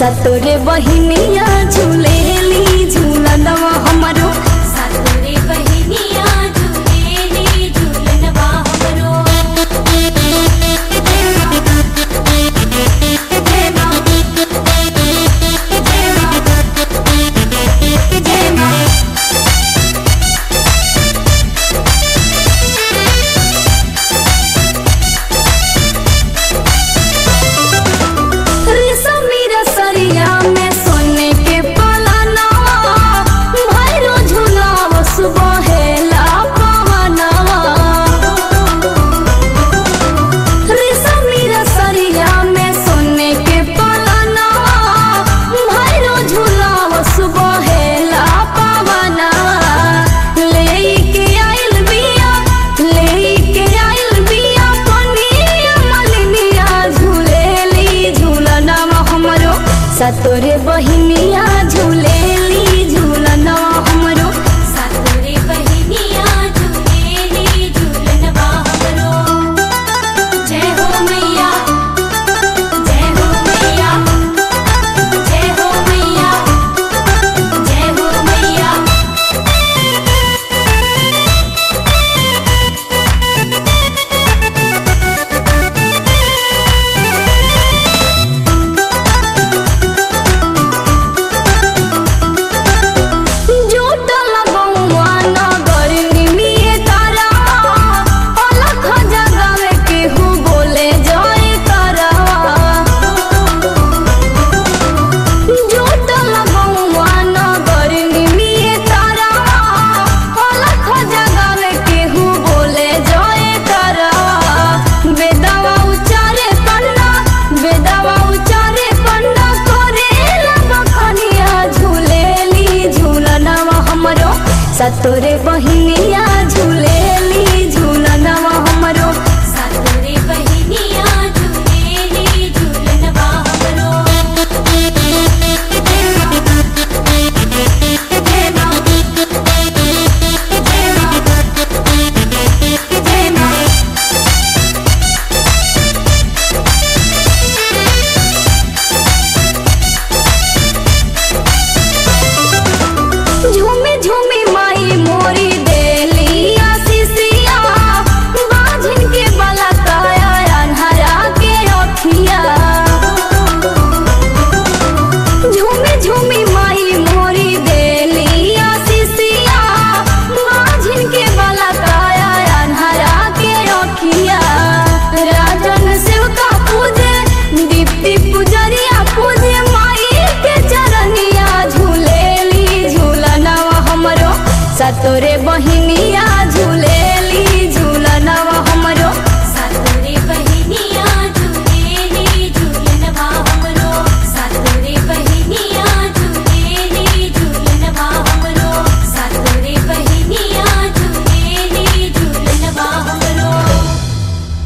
सतोरे बहिनिया झूलेली झूलनवा हमरो सतोरे बहिनिया झूलेली झूलनवा हमरो। जय मां जय मां जय मां। सतोरे बहिनिया झूलेली झूलनवा हमरो सतोरे बहिनिया झूलेली झूलनवा हमरो। जय हो मैया जय हो मैया जय हो मैया जय हो मैया। सतोरे बहिनिया